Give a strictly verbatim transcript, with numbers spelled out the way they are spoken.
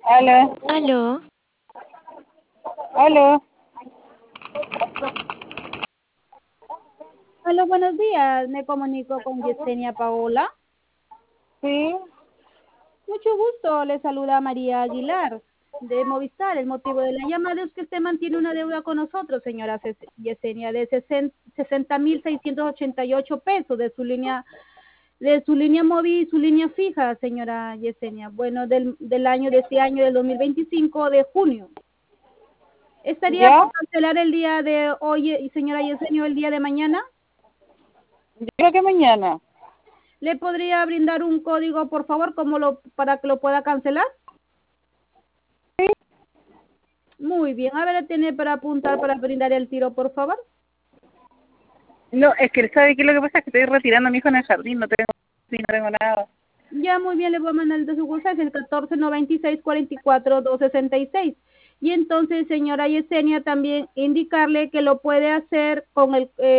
Aló, Aló, aló, Hola, buenos días. Me comunico con Yesenia Paola. sí, Mucho gusto. Le saluda María Aguilar de Movistar. El motivo de la llamada es que usted mantiene una deuda con nosotros, señora Ces- Yesenia, de sesenta mil seiscientos ochenta y ocho pesos de su línea de su línea móvil y su línea fija, señora Yesenia. Bueno, del, del año de este año, del dos mil veinticinco, de junio. ¿Estaría ya, por cancelar el día de hoy, señora Yesenia, o el día de mañana? yo creo que mañana. ¿Le podría brindar un código, por favor, como lo, para que lo pueda cancelar? Muy bien. A ver, tiene para apuntar para brindar el tiro, por favor. No, es que sabe que lo que pasa es que estoy retirando a mi hijo en el jardín, no tengo, sí, no tengo nada. Ya, muy bien, le voy a mandar el de su WhatsApp, el catorce noventa y seis cuarenta y cuatro doscientos sesenta y seis. Y entonces, señora Yesenia, también indicarle que lo puede hacer con el... Eh,